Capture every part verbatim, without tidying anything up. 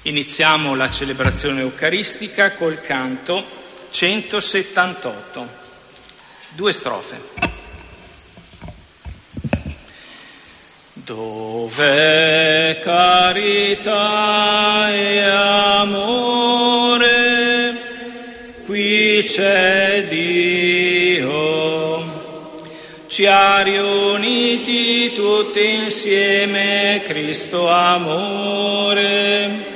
Iniziamo la celebrazione eucaristica col canto centosettantotto, due strofe. Dov'è carità e amore, qui c'è Dio. Ci ha riuniti tutti insieme Cristo amore.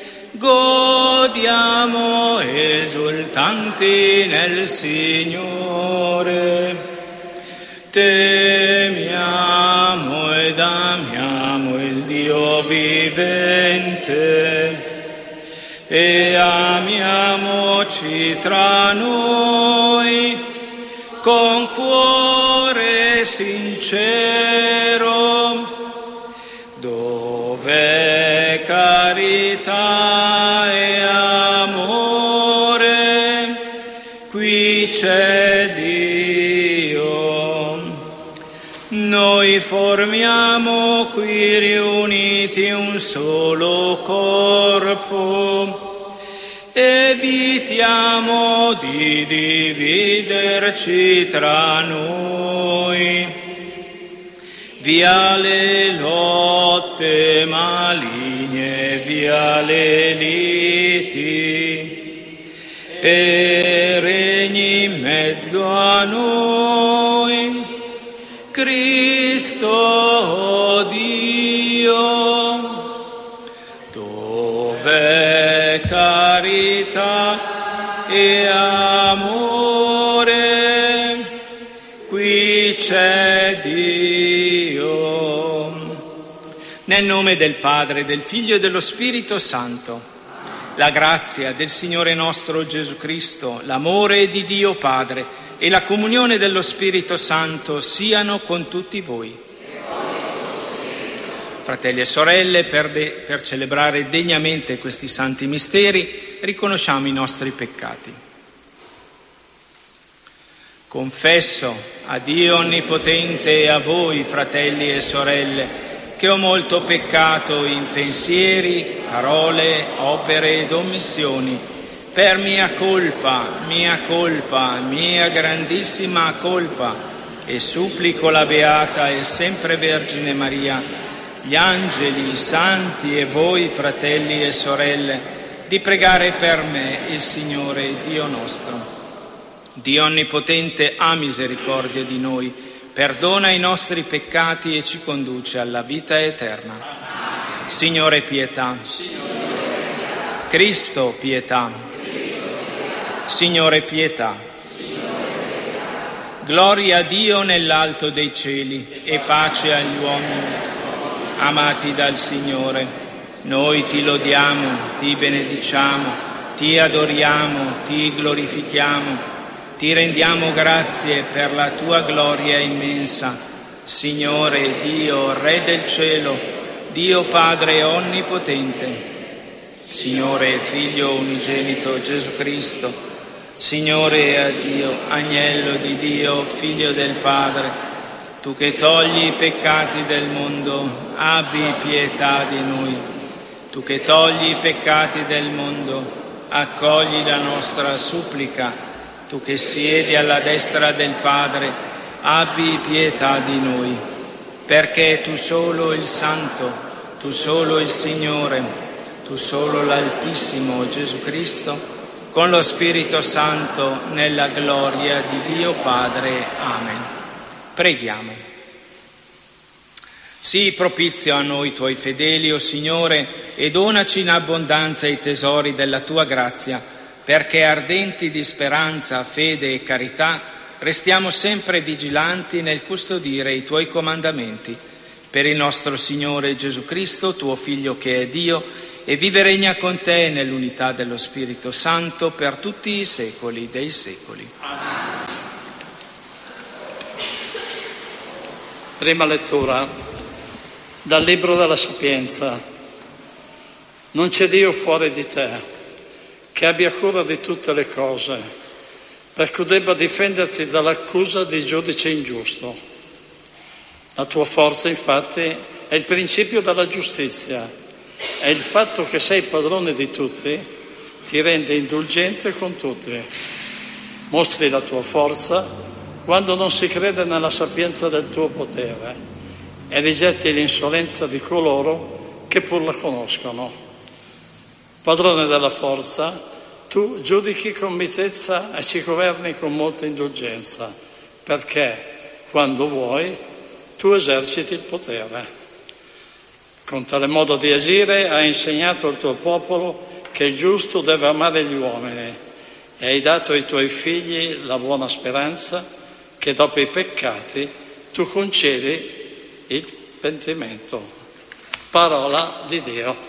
Godiamo esultanti nel Signore. Temiamo ed amiamo il Dio vivente e amiamoci tra noi con cuore sincero. Dov'è carità e amore, qui c'è Dio. Noi formiamo qui riuniti un solo corpo, evitiamo di dividerci tra noi. Via le lotte maligne, via le liti, e regni in mezzo a noi Cristo Dio. Dov'è carità e amore, qui c'è Dio. Nel nome del Padre, del Figlio e dello Spirito Santo, la grazia del Signore nostro Gesù Cristo, l'amore di Dio Padre e la comunione dello Spirito Santo siano con tutti voi. Fratelli e sorelle, per, de- per celebrare degnamente questi santi misteri, riconosciamo i nostri peccati. Confesso a Dio Onnipotente e a voi, fratelli e sorelle, che ho molto peccato in pensieri, parole, opere ed omissioni, per mia colpa, mia colpa, mia grandissima colpa, e supplico la Beata e sempre Vergine Maria, gli angeli, i santi e voi, fratelli e sorelle, di pregare per me il Signore Dio nostro. Dio Onnipotente ha misericordia di noi, perdona i nostri peccati e ci conduce alla vita eterna. Signore pietà. Cristo pietà. Signore pietà. Gloria a Dio nell'alto dei cieli e pace agli uomini amati dal Signore. Noi ti lodiamo, ti benediciamo, ti adoriamo, ti glorifichiamo. Ti rendiamo grazie per la tua gloria immensa, Signore Dio, Re del cielo, Dio Padre onnipotente, Signore Figlio unigenito Gesù Cristo, Signore a Dio, Agnello di Dio, Figlio del Padre, tu che togli i peccati del mondo, abbi pietà di noi. Tu che togli i peccati del mondo, accogli la nostra supplica. Tu che siedi alla destra del Padre, abbi pietà di noi, perché tu solo il Santo, tu solo il Signore, tu solo l'Altissimo Gesù Cristo, con lo Spirito Santo, nella gloria di Dio Padre. Amen. Preghiamo. Sii propizio a noi tuoi fedeli, o Signore, e donaci in abbondanza i tesori della tua grazia, perché ardenti di speranza, fede e carità restiamo sempre vigilanti nel custodire i tuoi comandamenti. Per il nostro Signore Gesù Cristo, tuo Figlio che è Dio, e vive e regna con te nell'unità dello Spirito Santo per tutti i secoli dei secoli. Amen. Prima lettura dal Libro della Sapienza. Non c'è Dio fuori di te, che abbia cura di tutte le cose, perché debba difenderti dall'accusa di giudice ingiusto. La tua forza, infatti, è il principio della giustizia, E il fatto che sei padrone di tutti ti rende indulgente con tutti. Mostri la tua forza quando non si crede nella sapienza del tuo potere e rigetti l'insolenza di coloro che pur la conoscono. Padrone della forza, tu giudichi con mitezza e ci governi con molta indulgenza, perché quando vuoi tu eserciti il potere. Con tale modo di agire hai insegnato al tuo popolo che il giusto deve amare gli uomini e hai dato ai tuoi figli la buona speranza che dopo i peccati tu concedi il pentimento. Parola di Dio.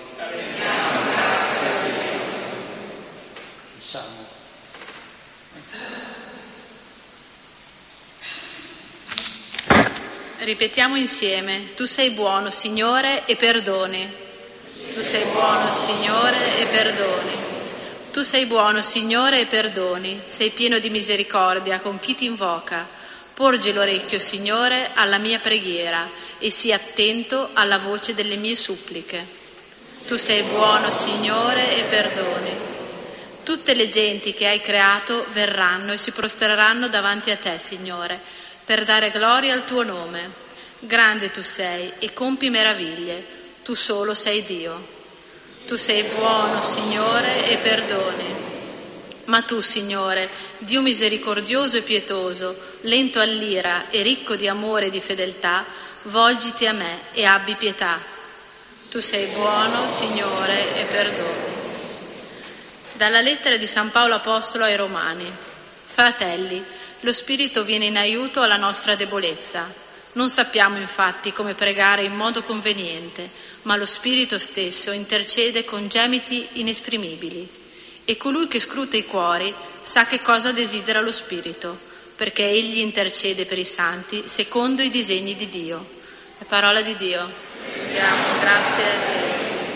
Ripetiamo insieme: tu sei buono, Signore, e perdoni. Tu sei buono, Signore, e perdoni. Tu sei buono, Signore, e perdoni. Sei pieno di misericordia con chi ti invoca. Porgi l'orecchio, Signore, alla mia preghiera e sii attento alla voce delle mie suppliche. Tu sei buono, Signore, e perdoni. Tutte le genti che hai creato verranno e si prostreranno davanti a te, Signore, per dare gloria al tuo nome. Grande tu sei e compi meraviglie, tu solo sei Dio. Tu sei buono, Signore, e perdoni. Ma tu, Signore, Dio misericordioso e pietoso, lento all'ira e ricco di amore e di fedeltà, volgiti a me e abbi pietà. Tu sei buono, Signore, e perdoni. Dalla lettera di San Paolo Apostolo ai Romani. Fratelli, lo Spirito viene in aiuto alla nostra debolezza. Non sappiamo infatti come pregare in modo conveniente, ma lo Spirito stesso intercede con gemiti inesprimibili. E colui che scruta i cuori sa che cosa desidera lo Spirito, perché egli intercede per i santi secondo i disegni di Dio. La parola di Dio. Diamo grazie a Dio.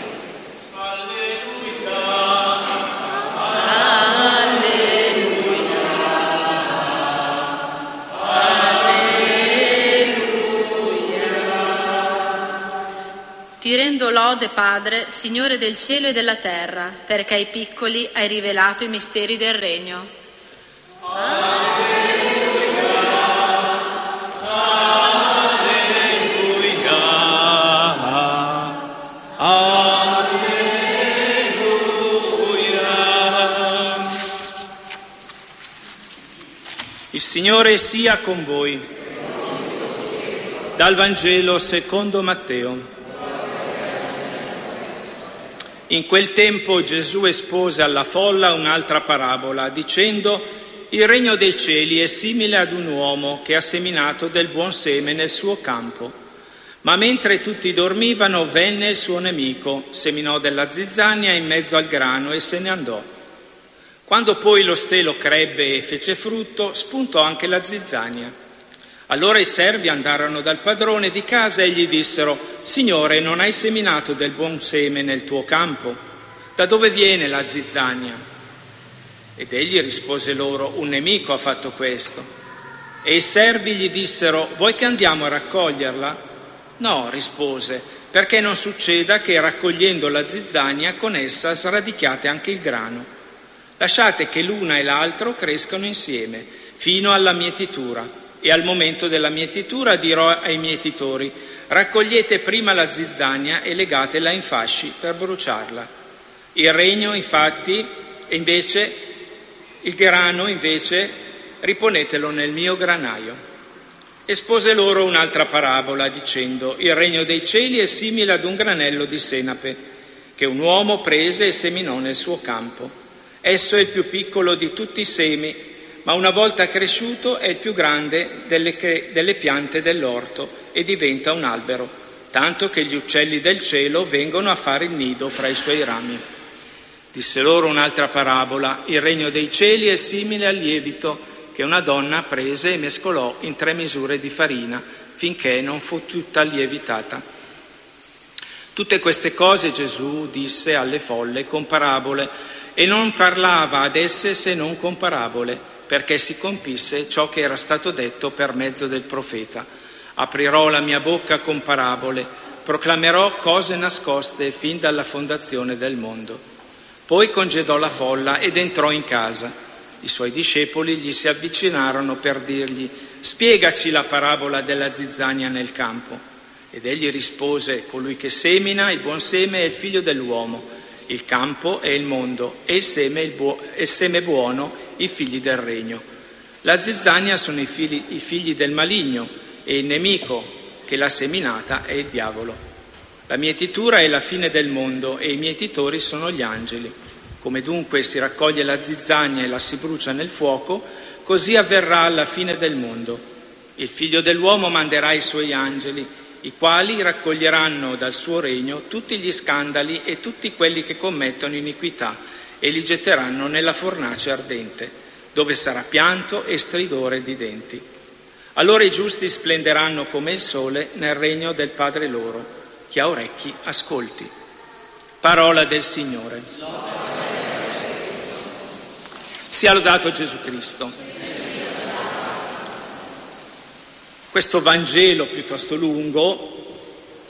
Ti rendo lode, Padre, Signore del cielo e della terra, perché ai piccoli hai rivelato i misteri del regno. Alleluia, alleluia, alleluia. Il Signore sia con voi. Dal Vangelo secondo Matteo. In quel tempo Gesù espose alla folla un'altra parabola, dicendo: il regno dei cieli è simile ad un uomo che ha seminato del buon seme nel suo campo. Ma mentre tutti dormivano, venne il suo nemico, seminò della zizzania in mezzo al grano e se ne andò. Quando poi lo stelo crebbe e fece frutto, spuntò anche la zizzania. Allora i servi andarono dal padrone di casa e gli dissero: Signore, non hai seminato del buon seme nel tuo campo? Da dove viene la zizzania? Ed egli rispose loro: un nemico ha fatto questo. E i servi gli dissero: vuoi che andiamo a raccoglierla? No, rispose, perché non succeda che raccogliendo la zizzania con essa sradichiate anche il grano. Lasciate che l'una e l'altro crescano insieme, fino alla mietitura. E al momento della mietitura dirò ai mietitori: raccogliete prima la zizzania e legatela in fasci per bruciarla. Il regno infatti, invece, il grano invece, riponetelo nel mio granaio. Espose loro un'altra parabola dicendo: il regno dei cieli è simile ad un granello di senape che un uomo prese e seminò nel suo campo. Esso è il più piccolo di tutti i semi, ma una volta cresciuto è il più grande delle, delle piante dell'orto e diventa un albero, tanto che gli uccelli del cielo vengono a fare il nido fra i suoi rami. Disse loro un'altra parabola: il regno dei cieli è simile al lievito che una donna prese e mescolò in tre misure di farina finché non fu tutta lievitata. Tutte queste cose Gesù disse alle folle con parabole, e non parlava ad esse se non con parabole, perché si compisse ciò che era stato detto per mezzo del profeta: aprirò la mia bocca con parabole, proclamerò cose nascoste fin dalla fondazione del mondo. Poi congedò la folla ed entrò in casa. I suoi discepoli gli si avvicinarono per dirgli: spiegaci la parabola della zizzania nel campo. Ed egli rispose: colui che semina il buon seme è il figlio dell'uomo, il campo è il mondo e il seme, il buo- il seme buono i figli del regno. La zizzania sono i figli, i figli del maligno, e il nemico che l'ha seminata è il diavolo. La mietitura è la fine del mondo e i mietitori sono gli angeli. Come dunque si raccoglie la zizzania e la si brucia nel fuoco, così avverrà alla fine del mondo. Il figlio dell'uomo manderà i suoi angeli, i quali raccoglieranno dal suo regno tutti gli scandali e tutti quelli che commettono iniquità e li getteranno nella fornace ardente, dove sarà pianto e stridore di denti. Allora i giusti splenderanno come il sole nel regno del Padre loro. Chi ha orecchi ascolti. Parola del Signore. Sia lodato Gesù Cristo. Questo Vangelo piuttosto lungo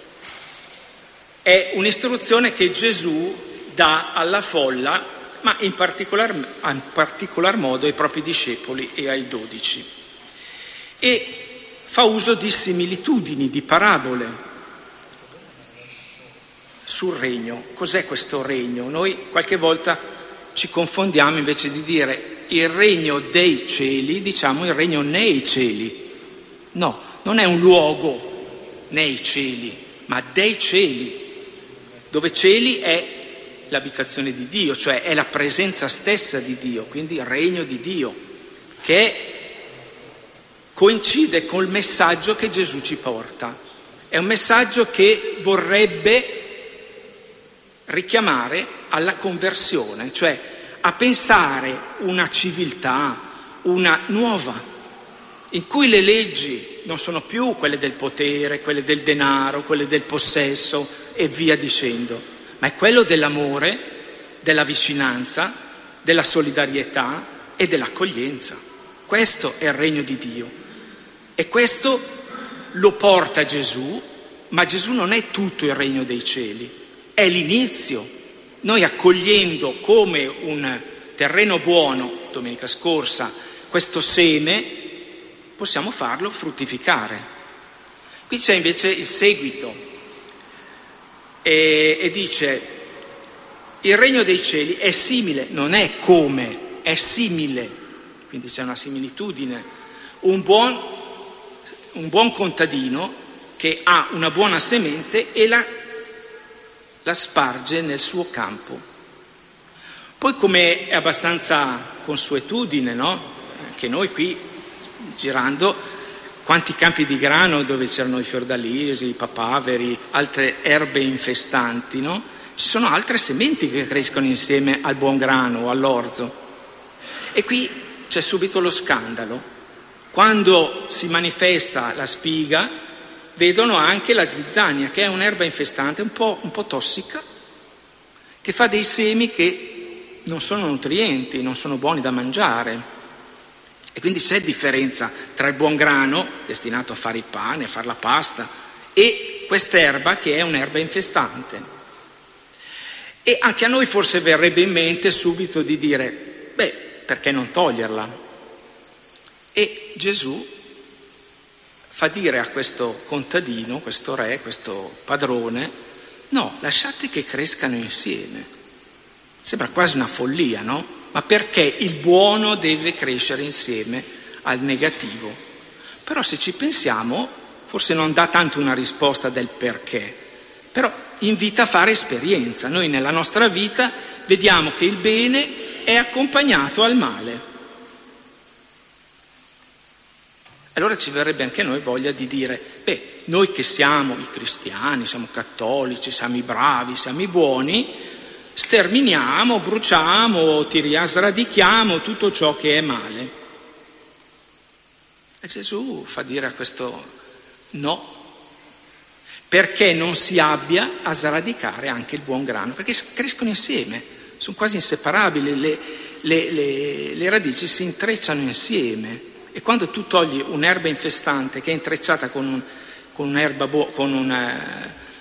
è un'istruzione che Gesù dà alla folla, ma in particolar, in particolar modo ai propri discepoli e ai dodici. E fa uso di similitudini, di parabole sul regno. Cos'è questo regno? Noi qualche volta ci confondiamo, invece di dire il regno dei cieli, diciamo il regno nei cieli. No, non è un luogo nei cieli, ma dei cieli, dove cieli è l'abitazione di Dio, cioè è la presenza stessa di Dio, quindi il regno di Dio, che coincide col messaggio che Gesù ci porta. È un messaggio che vorrebbe richiamare alla conversione, cioè a pensare una civiltà, una nuova, in cui le leggi non sono più quelle del potere, quelle del denaro, quelle del possesso e via dicendo, ma è quello dell'amore, della vicinanza, della solidarietà e dell'accoglienza. Questo è il regno di Dio e questo lo porta Gesù, ma Gesù non è tutto il regno dei cieli, è l'inizio. Noi accogliendo come un terreno buono, domenica scorsa, questo seme, possiamo farlo fruttificare. Qui c'è invece il seguito. E, e dice: il regno dei cieli è simile, non è come, è simile, quindi c'è una similitudine. Un buon, un buon contadino che ha una buona semente e la, la sparge nel suo campo. Poi, come è abbastanza consuetudine, no? Che noi qui girando, quanti campi di grano dove c'erano i fiordalisi, i papaveri, altre erbe infestanti, no? Ci sono altre sementi che crescono insieme al buon grano o all'orzo. E qui c'è subito lo scandalo. Quando si manifesta la spiga, vedono anche la zizzania, che è un'erba infestante, un po', un po' tossica, che fa dei semi che non sono nutrienti, non sono buoni da mangiare. E quindi c'è differenza tra il buon grano, destinato a fare il pane, a fare la pasta, e quest'erba che è un'erba infestante. E anche a noi forse verrebbe in mente subito di dire: beh, perché non toglierla? E Gesù fa dire a questo contadino, questo re, questo padrone: no, lasciate che crescano insieme. Sembra quasi una follia, no? Ma perché il buono deve crescere insieme al negativo? Però se ci pensiamo, forse non dà tanto una risposta del perché, però invita a fare esperienza. Noi nella nostra vita vediamo che il bene è accompagnato al male. Allora ci verrebbe anche a noi voglia di dire: beh, noi che siamo i cristiani, siamo cattolici, siamo i bravi, siamo i buoni, sterminiamo, bruciamo, tiriamo, sradichiamo tutto ciò che è male. E Gesù fa dire a questo no, perché non si abbia a sradicare anche il buon grano, perché crescono insieme, sono quasi inseparabili, le, le, le, le radici si intrecciano insieme, e quando tu togli un'erba infestante che è intrecciata con, un, con un'erba buo, con una,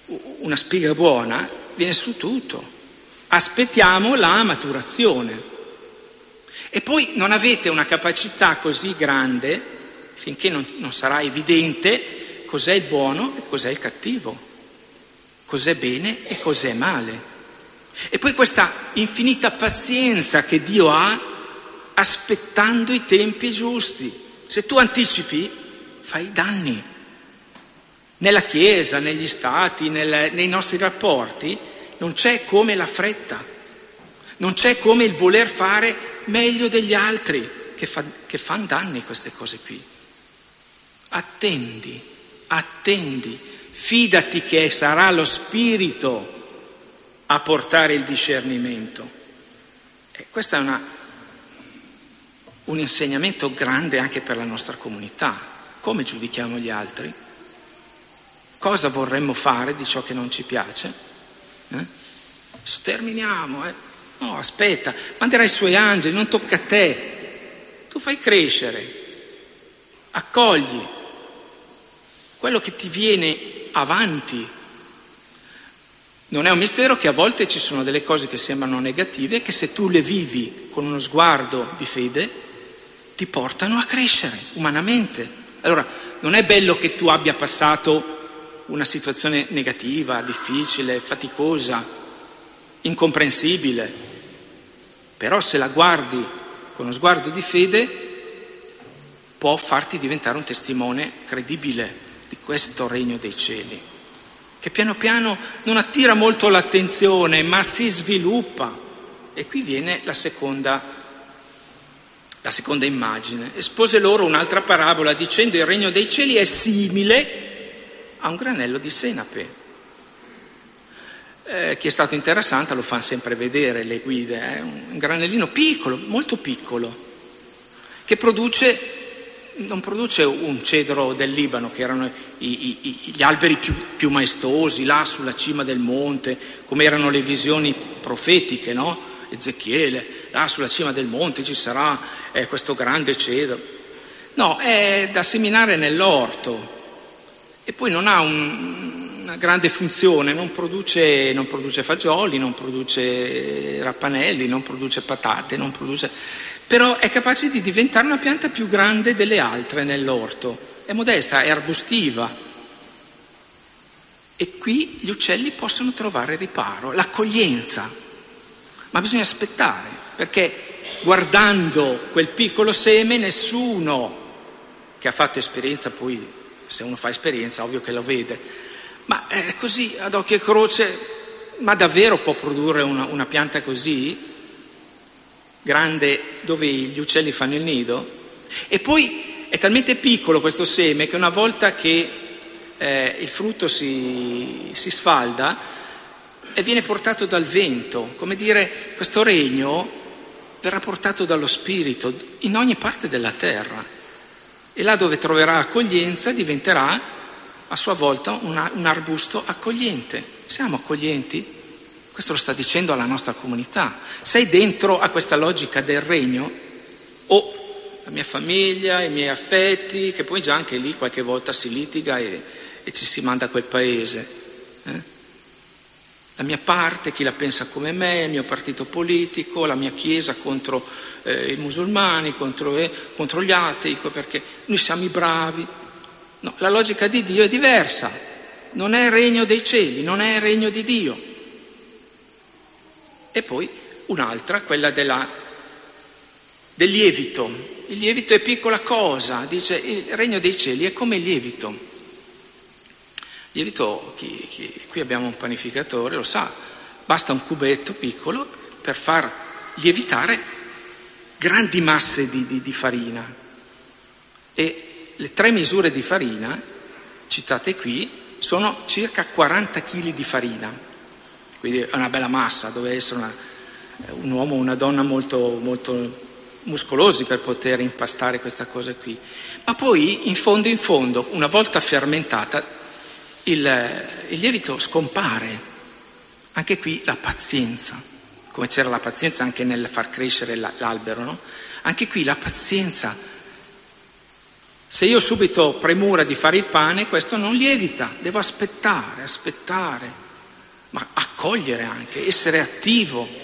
una spiga buona, viene su tutto. Aspettiamo la maturazione. E poi non avete una capacità così grande finché non, non sarà evidente cos'è il buono e cos'è il cattivo, cos'è bene e cos'è male. E poi questa infinita pazienza che Dio ha aspettando i tempi giusti. Se tu anticipi, fai danni. Nella Chiesa, negli stati, nel, nei nostri rapporti, non c'è come la fretta, non c'è come il voler fare meglio degli altri, che, fa, che fanno danni queste cose qui. Attendi, attendi, fidati che sarà lo Spirito a portare il discernimento. E questo è una, un insegnamento grande anche per la nostra comunità. Come giudichiamo gli altri? Cosa vorremmo fare di ciò che non ci piace? Eh? Sterminiamo, eh? No, aspetta, manderai i suoi angeli, non tocca a te. Tu fai crescere, accogli quello che ti viene avanti. Non è un mistero che a volte ci sono delle cose che sembrano negative che se tu le vivi con uno sguardo di fede ti portano a crescere umanamente. Allora, non è bello che tu abbia passato una situazione negativa, difficile, faticosa, incomprensibile, però se la guardi con uno sguardo di fede può farti diventare un testimone credibile di questo regno dei cieli, che piano piano non attira molto l'attenzione, ma si sviluppa. E qui viene la seconda, la seconda immagine. Espose loro un'altra parabola dicendo: il regno dei cieli è simile a un granello di senape. Eh, chi è stato in Terra Santa lo fanno sempre vedere le guide, è eh? un granellino piccolo, molto piccolo, che produce... non produce un cedro del Libano, che erano i, i, gli alberi più, più maestosi, là sulla cima del monte, come erano le visioni profetiche, no? Ezechiele, là sulla cima del monte ci sarà eh, questo grande cedro. No, è da seminare nell'orto e poi non ha un, una grande funzione, non produce, non produce fagioli, non produce rappanelli, non produce patate, non produce... però è capace di diventare una pianta più grande delle altre nell'orto, è modesta, è arbustiva. E qui gli uccelli possono trovare riparo, l'accoglienza, ma bisogna aspettare, perché guardando quel piccolo seme nessuno che ha fatto esperienza, poi se uno fa esperienza ovvio che lo vede, ma è così ad occhio e croce, ma davvero può produrre una, una pianta così grande dove gli uccelli fanno il nido? E poi è talmente piccolo questo seme che una volta che eh, il frutto si, si sfalda e viene portato dal vento, come dire, questo regno verrà portato dallo Spirito in ogni parte della terra e là dove troverà accoglienza diventerà a sua volta una, un arbusto accogliente. Siamo accoglienti? Questo lo sta dicendo alla nostra comunità. Sei dentro a questa logica del regno? O la mia famiglia, i miei affetti, che poi già anche lì qualche volta si litiga e, e ci si manda a quel paese. Eh? La mia parte, chi la pensa come me, il mio partito politico, la mia chiesa contro eh, i musulmani, contro, eh, contro gli atei, perché noi siamo i bravi. No, la logica di Dio è diversa. Non è il regno dei cieli, non è il regno di Dio. E poi un'altra, quella della, del lievito. Il lievito è piccola cosa, dice il regno dei cieli è come il lievito. Il lievito, chi, chi, qui abbiamo un panificatore, lo sa, basta un cubetto piccolo per far lievitare grandi masse di, di, di farina. E le tre misure di farina, citate qui, sono circa quaranta chili di farina. Quindi è una bella massa, deve essere una, un uomo o una donna molto, molto muscolosi per poter impastare questa cosa qui. Ma poi in fondo in fondo, una volta fermentata, il, il lievito scompare. Anche qui la pazienza, come c'era la pazienza anche nel far crescere l'albero, no? Anche qui la pazienza Se io subito ho premura di fare il pane, questo non lievita, devo aspettare, aspettare, ma accogliere anche, essere attivo.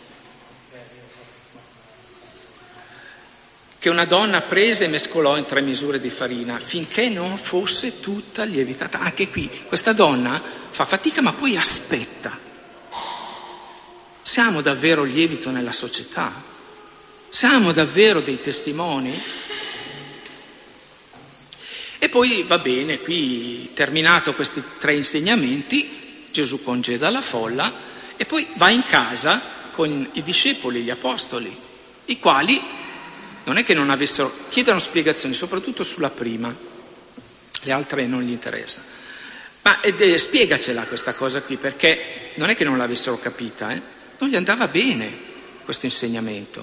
Che una donna prese e mescolò in tre misure di farina finché non fosse tutta lievitata. Anche qui questa donna fa fatica ma poi aspetta. Siamo davvero lievito nella società? Siamo davvero dei testimoni? E poi va bene, qui terminato questi tre insegnamenti, Gesù congeda la folla e poi va in casa con i discepoli, gli apostoli, i quali non è che non avessero, chiedono spiegazioni, soprattutto sulla prima, le altre non gli interessa. Ma eh, spiegacela questa cosa qui, perché non è che non l'avessero capita, eh? Non gli andava bene questo insegnamento.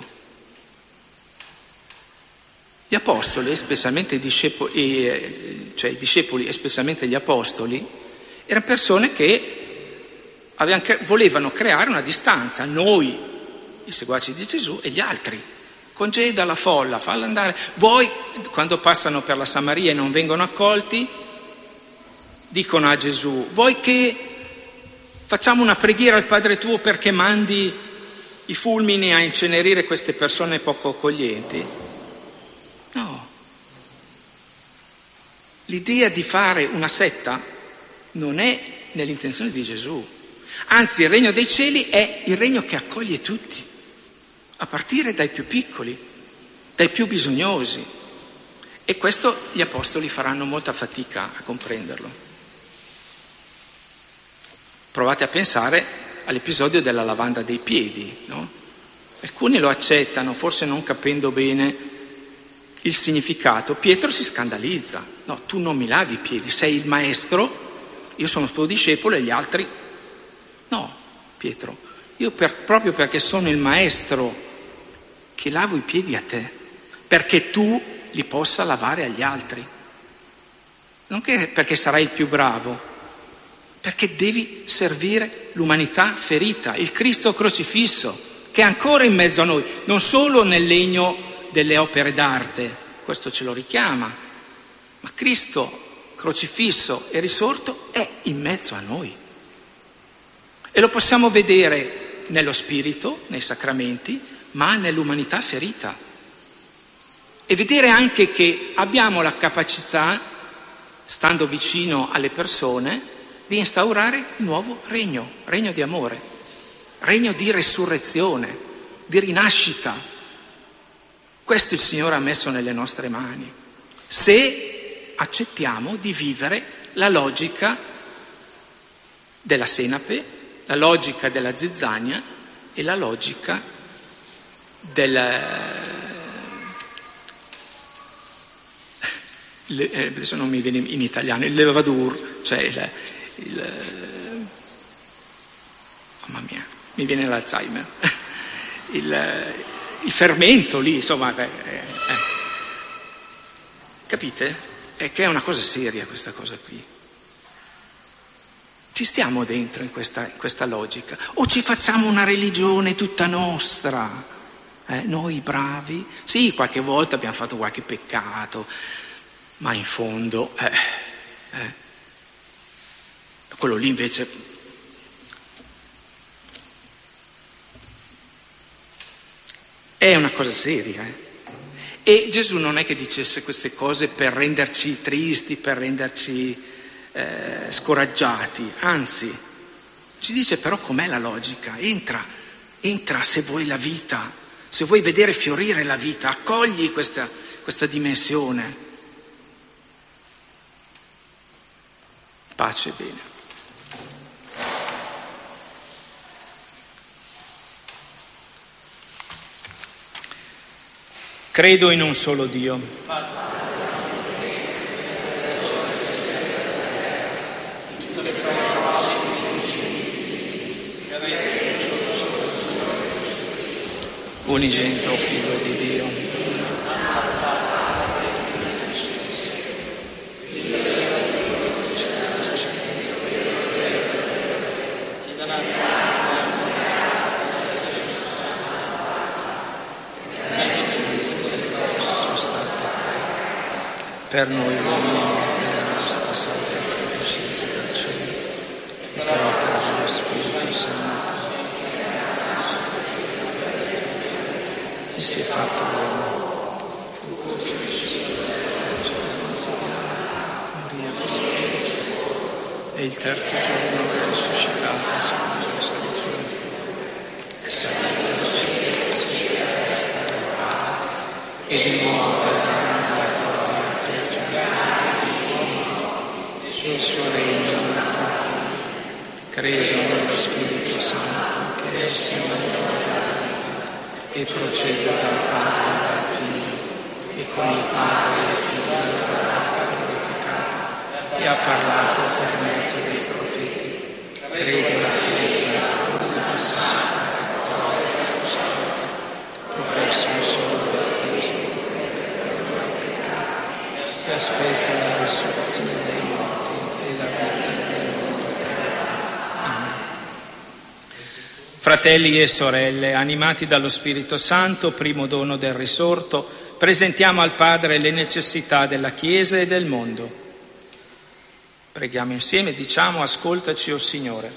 Gli apostoli, specialmente i discepoli, eh, cioè i discepoli e specialmente gli apostoli, erano persone che avevano, volevano creare una distanza, noi, i seguaci di Gesù, e gli altri. Congeda la folla, falla andare. Voi, quando passano per la Samaria e non vengono accolti, dicono a Gesù: vuoi che facciamo una preghiera al Padre tuo perché mandi i fulmini a incenerire queste persone poco accoglienti? No. L'idea di fare una setta non è nell'intenzione di Gesù. Anzi, il regno dei cieli è il regno che accoglie tutti, a partire dai più piccoli, dai più bisognosi. E questo gli apostoli faranno molta fatica a comprenderlo. Provate a pensare all'episodio della lavanda dei piedi, no? Alcuni lo accettano, forse non capendo bene il significato. Pietro si scandalizza: no, tu non mi lavi i piedi, sei il maestro, io sono tuo discepolo e gli altri no. Pietro, io per, proprio perché sono il maestro che lavo i piedi a te, perché tu li possa lavare agli altri, non che perché sarai il più bravo, perché devi servire l'umanità ferita, il Cristo crocifisso, che è ancora in mezzo a noi, non solo nel legno delle opere d'arte, questo ce lo richiama, ma Cristo crocifisso e risorto è in mezzo a noi. E lo possiamo vedere nello spirito, nei sacramenti, ma nell'umanità ferita. E vedere anche che abbiamo la capacità, stando vicino alle persone, di instaurare un nuovo regno, regno di amore, regno di resurrezione, di rinascita. Questo il Signore ha messo nelle nostre mani, se accettiamo di vivere la logica della senape, la logica della zizzania e la logica del, le, adesso non mi viene in italiano, il levadur, cioè il, il mamma mia, mi viene l'Alzheimer, il, il fermento lì, insomma, eh, eh. Capite? È che è una cosa seria questa cosa qui. Ci stiamo dentro in questa, in questa logica, o ci facciamo una religione tutta nostra, eh? Noi bravi, sì, qualche volta abbiamo fatto qualche peccato, ma in fondo eh, eh, quello lì invece è una cosa seria, eh? E Gesù non è che dicesse queste cose per renderci tristi, per renderci Eh, scoraggiati, anzi ci dice però com'è la logica. Entra, entra se vuoi la vita, se vuoi vedere fiorire la vita, accogli questa, questa dimensione. Pace e bene. Credo in un solo Dio. Unigenito Figlio di Dio, per noi uomini e per la nostra salvezza discesi dal cielo, e per opera dello Spirito Santo, e si è fatto uomo, morì e fu sepolto, e il terzo giorno è risuscitato secondo le Scritture, e salito al cielo, e si è restato il Padre, e di nuovo verrà nella gloria per giudicare gli uomini, e il suo regno non avrà fine. Credo nello Spirito Santo, che è il Signore, che procede dal Padre e dal Figlio, e con il Padre e il Figlio è adorato e glorificato, e ha parlato per mezzo dei profeti. Credo nella Chiesa, una santa, cattolica, apostolica, professo un solo battesimo per il peccato, e aspetto la risurrezione dei morti e la vita del mondo che verrà. Amen. Fratelli e sorelle, animati dallo Spirito Santo, primo dono del risorto, presentiamo al Padre le necessità della Chiesa e del mondo. Preghiamo insieme, diciamo: ascoltaci, o Signore.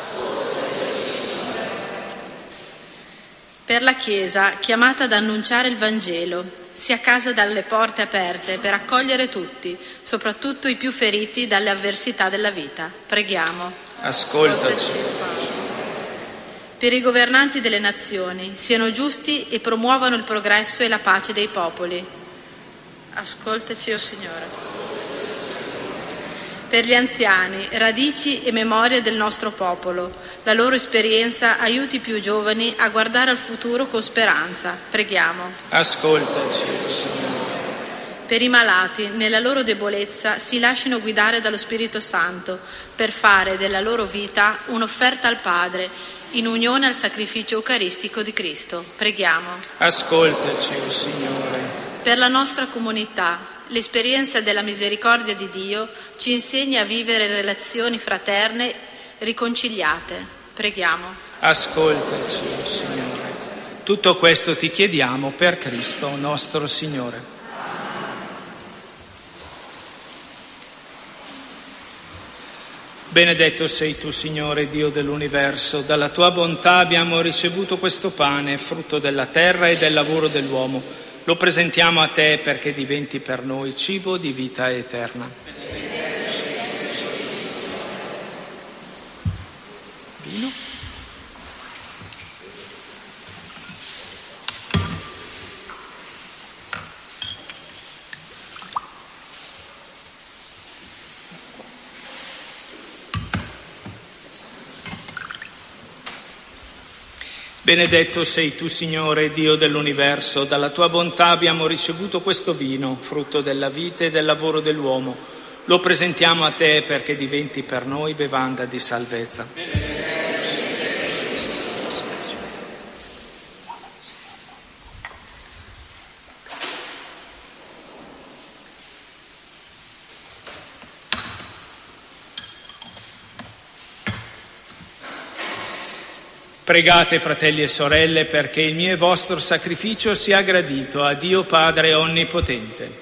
Per la Chiesa, chiamata ad annunciare il Vangelo, sia casa dalle porte aperte per accogliere tutti, soprattutto i più feriti dalle avversità della vita. Preghiamo. Ascoltaci. Per i governanti delle nazioni, siano giusti e promuovano il progresso e la pace dei popoli. Ascoltaci, o Signore. Per gli anziani, radici e memoria del nostro popolo, la loro esperienza aiuti i più giovani a guardare al futuro con speranza. Preghiamo. Ascoltaci, o Signore. Per i malati, nella loro debolezza, si lasciano guidare dallo Spirito Santo per fare della loro vita un'offerta al Padre, in unione al sacrificio eucaristico di Cristo. Preghiamo. Ascoltaci, o Signore. Per la nostra comunità, l'esperienza della misericordia di Dio ci insegna a vivere relazioni fraterne riconciliate. Preghiamo. Ascoltaci, o Signore. Tutto questo ti chiediamo per Cristo nostro Signore. Benedetto sei tu, Signore, Dio dell'universo. Dalla tua bontà abbiamo ricevuto questo pane, frutto della terra e del lavoro dell'uomo. Lo presentiamo a te perché diventi per noi cibo di vita eterna. Vino? Benedetto sei tu, Signore, Dio dell'universo. Dalla tua bontà abbiamo ricevuto questo vino, frutto della vita e del lavoro dell'uomo. Lo presentiamo a te perché diventi per noi bevanda di salvezza. Pregate, fratelli e sorelle, perché il mio e vostro sacrificio sia gradito a Dio Padre Onnipotente.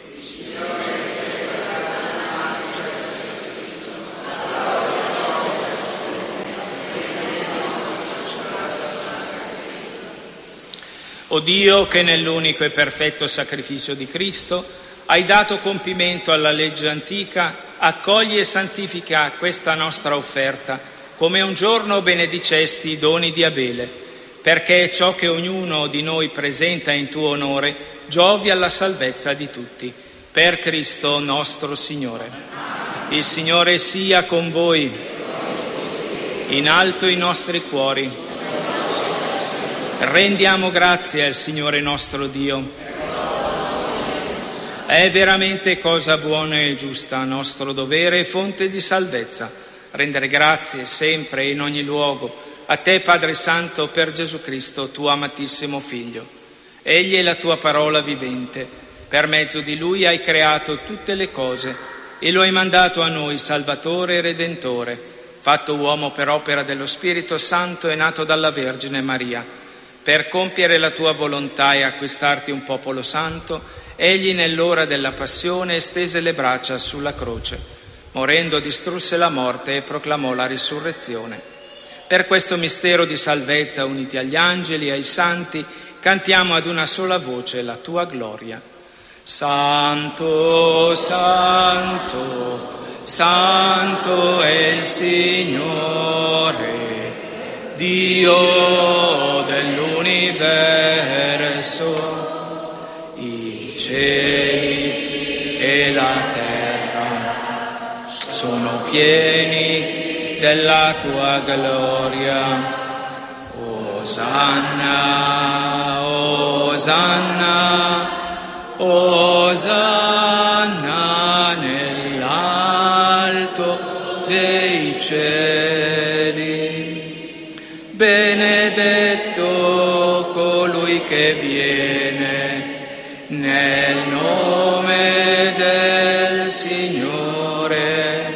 O Dio, che nell'unico e perfetto sacrificio di Cristo hai dato compimento alla legge antica, accogli e santifica questa nostra offerta, come un giorno benedicesti i doni di Abele, perché ciò che ognuno di noi presenta in tuo onore giovi alla salvezza di tutti. Per Cristo nostro Signore. Il Signore sia con voi. In alto i nostri cuori. Rendiamo grazie al Signore nostro Dio. È veramente cosa buona e giusta, nostro dovere e fonte di salvezza, rendere grazie sempre e in ogni luogo a te, Padre Santo, per Gesù Cristo, tuo amatissimo Figlio. Egli è la tua parola vivente. Per mezzo di Lui hai creato tutte le cose e lo hai mandato a noi, Salvatore e Redentore, fatto uomo per opera dello Spirito Santo e nato dalla Vergine Maria. per compiere la tua volontà e acquistarti un popolo santo, egli nell'ora della passione estese le braccia sulla croce, morendo distrusse la morte e proclamò la risurrezione. Per questo mistero di salvezza, uniti agli angeli e ai santi, cantiamo ad una sola voce la tua gloria. Santo, santo, santo è il Signore, Dio dell'universo. I cieli e la terra sono pieni della tua gloria. Osanna, Osanna, Osanna nell'alto dei cieli. Benedetto colui che viene nel nome del Signore.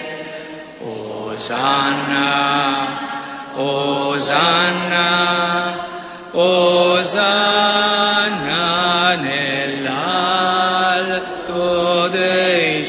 Osanna, Osanna, Osanna nell'alto dei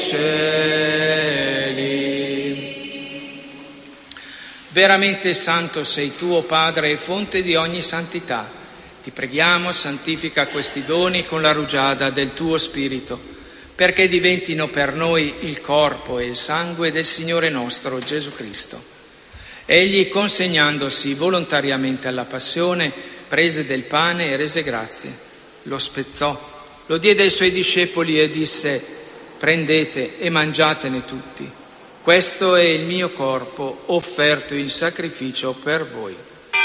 cieli. Veramente santo sei tu, o Padre, e fonte di ogni santità. Ti preghiamo, santifica questi doni con la rugiada del tuo Spirito, perché diventino per noi il corpo e il sangue del Signore nostro Gesù Cristo. Egli, consegnandosi volontariamente alla passione, prese del pane e rese grazie, lo spezzò, lo diede ai suoi discepoli e disse: prendete e mangiatene tutti, questo è il mio corpo offerto in sacrificio per voi.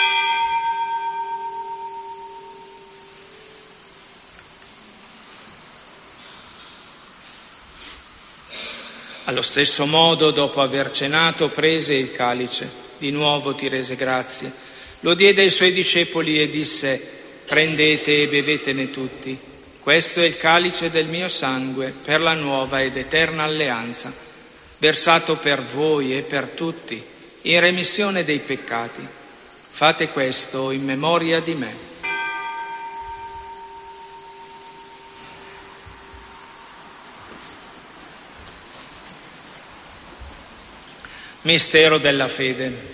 Allo stesso modo, dopo aver cenato, prese il calice, di nuovo ti rese grazie, lo diede ai suoi discepoli e disse: prendete e bevetene tutti, questo è il calice del mio sangue per la nuova ed eterna alleanza, versato per voi e per tutti in remissione dei peccati. Fate questo in memoria di me. Mistero della fede.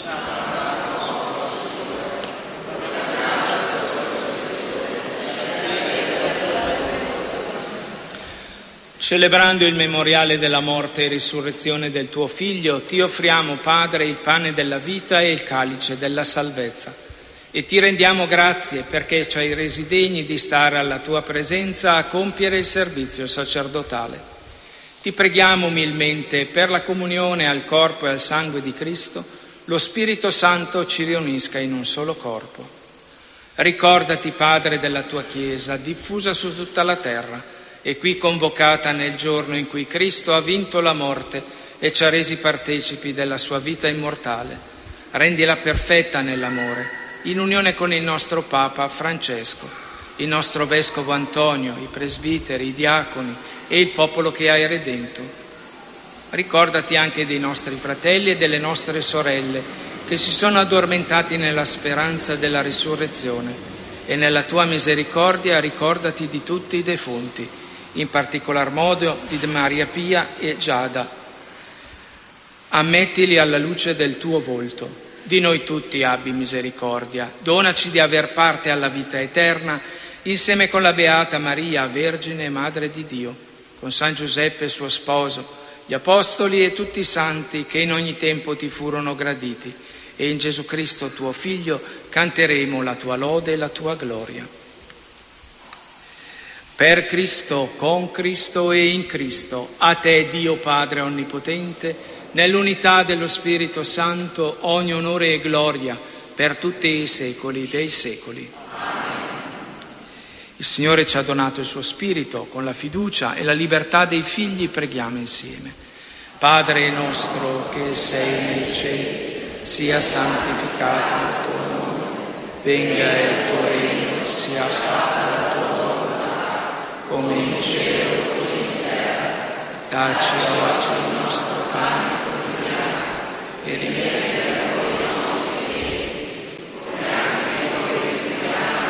Celebrando il memoriale della morte e risurrezione del tuo Figlio, ti offriamo, Padre, il pane della vita e il calice della salvezza. E ti rendiamo grazie perché ci hai resi degni di stare alla tua presenza a compiere il servizio sacerdotale. Ti preghiamo umilmente per la comunione al corpo e al sangue di Cristo, lo Spirito Santo ci riunisca in un solo corpo. Ricordati, Padre, della tua Chiesa, diffusa su tutta la terra e qui convocata nel giorno in cui Cristo ha vinto la morte e ci ha resi partecipi della sua vita immortale. Rendila perfetta nell'amore, in unione con il nostro Papa Francesco, il nostro Vescovo Antonio, i presbiteri, i diaconi e il popolo che hai redento. Ricordati anche dei nostri fratelli e delle nostre sorelle che si sono addormentati nella speranza della risurrezione, e nella tua misericordia ricordati di tutti i defunti, in particolar modo di Maria Pia e Giada. Ammettili alla luce del tuo volto. Di noi tutti abbi misericordia. Donaci di aver parte alla vita eterna insieme con la Beata Maria, Vergine e Madre di Dio, con San Giuseppe suo sposo, gli Apostoli e tutti i santi che in ogni tempo ti furono graditi, e in Gesù Cristo tuo Figlio canteremo la tua lode e la tua gloria. Per Cristo, con Cristo e in Cristo, a te Dio Padre Onnipotente, nell'unità dello Spirito Santo, ogni onore e gloria per tutti i secoli dei secoli. Il Signore ci ha donato il suo Spirito, con la fiducia e la libertà dei figli preghiamo insieme. Padre nostro che sei nei cieli, sia santificato il tuo nome, venga il tuo regno, sia fatta la tua come in cielo così in terra. Dacci oggi il nostro pane quotidiano e rimetti a noi i nostri debiti, come anche noi rimettiamo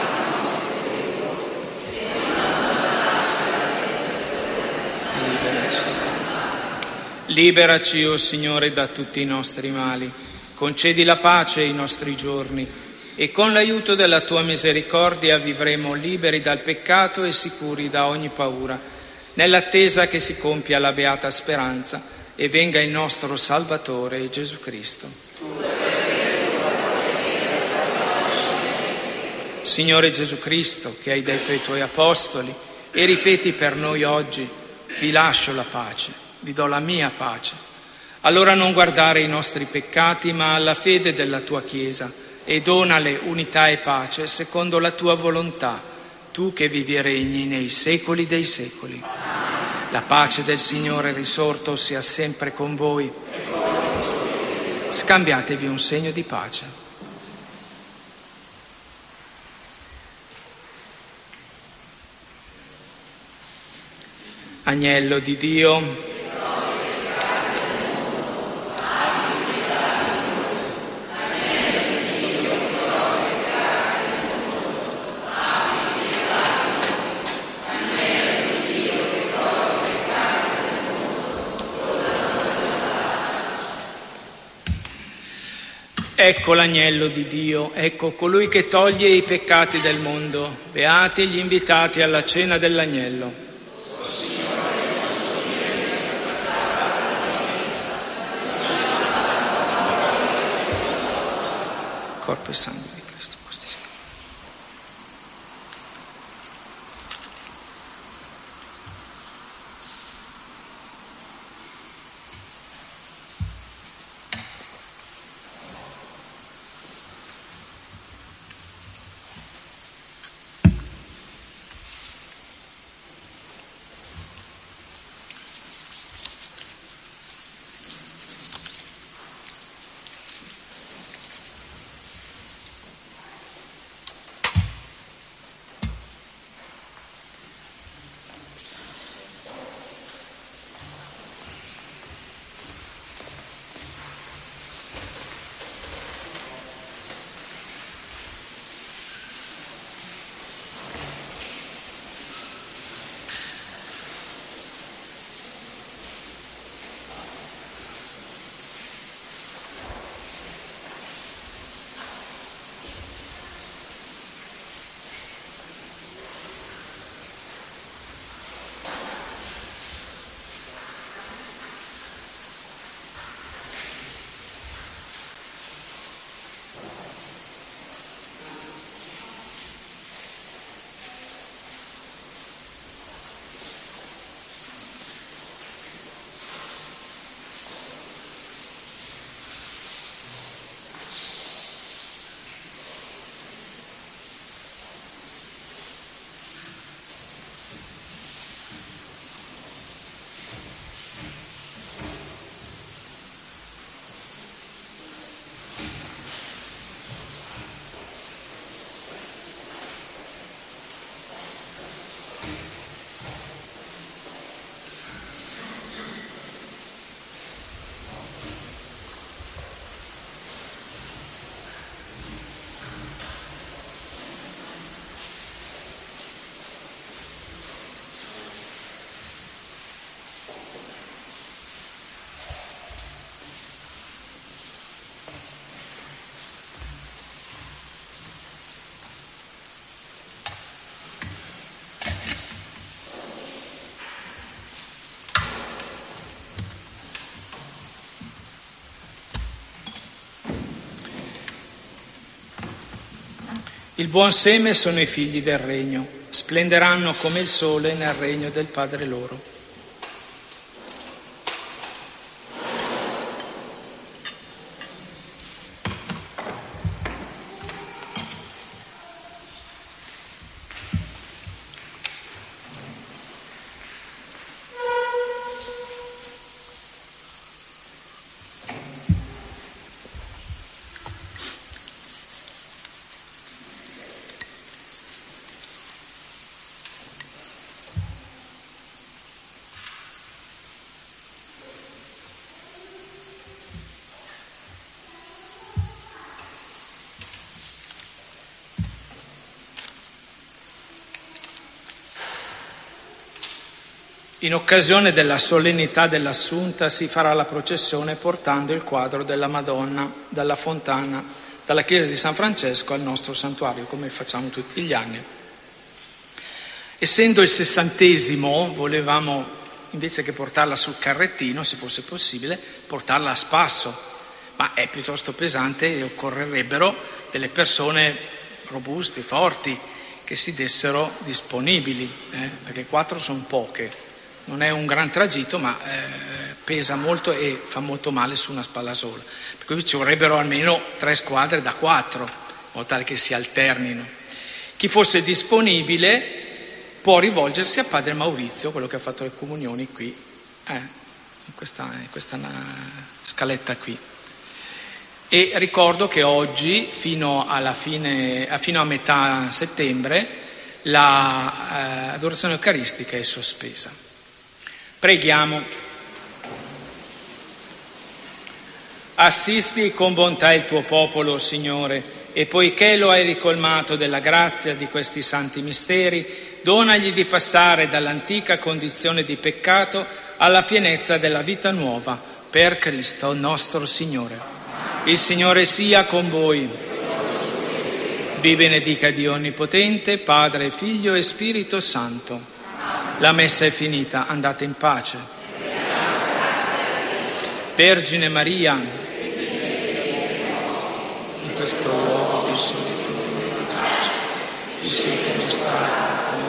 Liberaci, o Signore, da tutti i nostri mali, concedi la pace ai nostri giorni e con l'aiuto della tua misericordia vivremo liberi dal peccato e sicuri da ogni paura, nell'attesa che si compia la beata speranza e venga il nostro Salvatore Gesù Cristo. Signore Gesù Cristo, che hai detto ai tuoi apostoli e ripeti per noi oggi: vi lascio la pace, vi do la mia pace. Allora non guardare i nostri peccati, ma alla fede della tua Chiesa, e donale unità e pace secondo la tua volontà, tu che vivi e regni nei secoli dei secoli. La pace del Signore risorto sia sempre con voi. Scambiatevi un segno di pace. Agnello di Dio, ecco l'agnello di Dio, ecco colui che toglie i peccati del mondo. Beati gli invitati alla cena dell'agnello. Corpo e sangue di Cristo. Il buon seme sono i figli del regno, splenderanno come il sole nel regno del Padre loro. In occasione della solennità dell'Assunta si farà la processione portando il quadro della Madonna dalla fontana, dalla chiesa di San Francesco al nostro santuario, come facciamo tutti gli anni. Essendo il sessantesimo, volevamo, invece che portarla sul carrettino, se fosse possibile, portarla a spasso, ma è piuttosto pesante e occorrerebbero delle persone robuste, forti, che si dessero disponibili, eh? perché quattro sono poche, non è un gran tragitto, ma eh, pesa molto e fa molto male su una spalla sola, per cui ci vorrebbero almeno tre squadre da quattro, in modo tale che si alternino. Chi fosse disponibile può rivolgersi a Padre Maurizio, quello che ha fatto le comunioni qui, eh, in questa, in questa scaletta qui. E ricordo che oggi, fino alla fine, fino a metà settembre, l'adorazione eucaristica è sospesa. Preghiamo. Assisti con bontà il tuo popolo, Signore, e poiché lo hai ricolmato della grazia di questi santi misteri, donagli di passare dall'antica condizione di peccato alla pienezza della vita nuova, per Cristo nostro Signore. Il Signore sia con voi. Vi benedica Dio Onnipotente, Padre, Figlio e Spirito Santo. La messa è finita, andate in pace. Vergine Maria, in questo luogo di solitudine e di pace, vi siete mostrati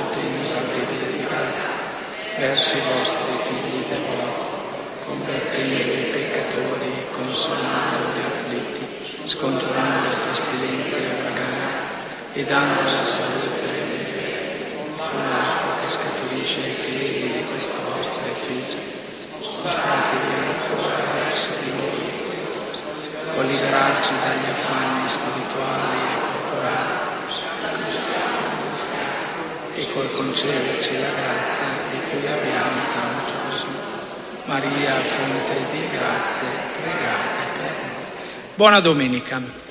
verso i vostri figli devoti, convertendo i peccatori e consolando gli afflitti, scongiurando le pestilenze e uragani e dando la salute con l'acqua che scaturisce ai piedi di questa vostra effigie. Mostratevi ancora verso di noi, con liberarci dagli affanni spirituali e corporali e col concederci la grazia di cui abbiamo tanto bisogno. Maria, fonte di grazie, pregate per noi. Buona domenica.